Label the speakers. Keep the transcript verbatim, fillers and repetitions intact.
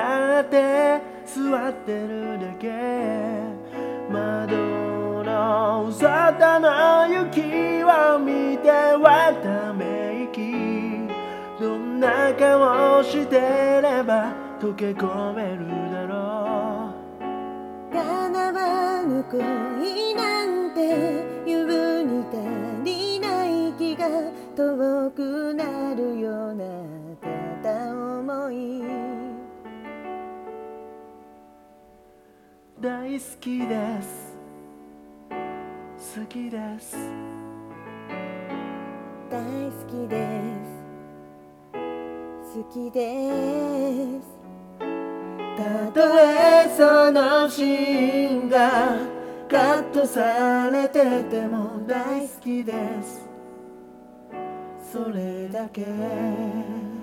Speaker 1: がって座ってるだけ。窓の外の雪を見てはため息。どんな顔してれば溶け込めるだろう。
Speaker 2: 叶わぬ恋なんて言うに足りない気が遠くなるような片思い。
Speaker 1: 大好きです、好きです、
Speaker 2: 大好きです好きです。
Speaker 1: たとえそのシーンがカットされてても大好きです、それだけ。